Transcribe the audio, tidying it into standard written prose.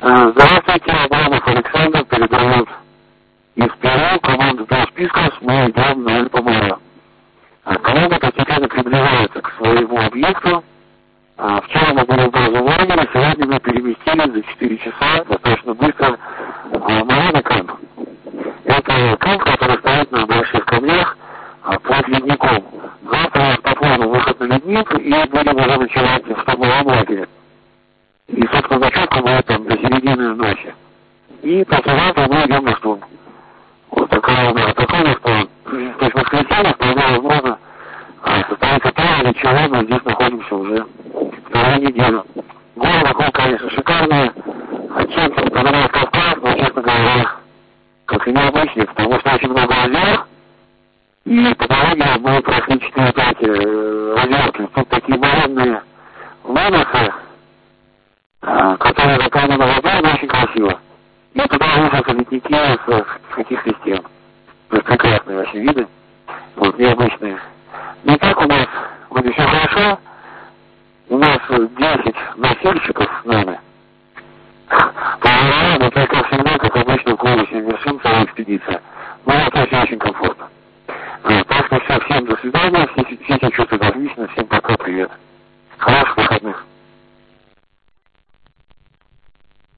Здравствуйте, Абрамов Александр передает из Перу команду Белсписков. Мы идем на ЛПМР. Команда постепенно приближается к своему объекту. Вчера мы были в базе лагеря, сегодня мы переместились за 4 часа достаточно быстро на кемп. Это кемп, который стоит на больших камнях под ледником. Завтра у нас по плану выход на ледник, и будем уже ночевать в штурмовом лагере. И, собственно, ночевка будет там до середины ночи. И послезавтра мы идем на штурм. Вот такая у нас такая, что то есть в воскресенье вполне возможно состоится то, или чего мы здесь находимся уже вторую неделю. Горы вокруг, конечно, шикарные. Чем-то напоминает Кавказ, но, честно говоря, как и необычный, потому что очень много озер. И по дороге мы прошли 4-5 озерки. Тут такие болотные ланосы, которые заканчиваются на воде, но очень красиво. И туда вышли ледники с каких-то стен. То есть прекрасные вообще виды, вот, необычные. И так у нас вроде все хорошо. У нас 10 носильщиков с нами. По-моему, это как всегда, как обычно, в клубе 7 вершин, целая экспедиция. Но это очень комфортно. Так что всем до свидания, все себя чувствуют отлично, всем пока, привет. Хороших выходных.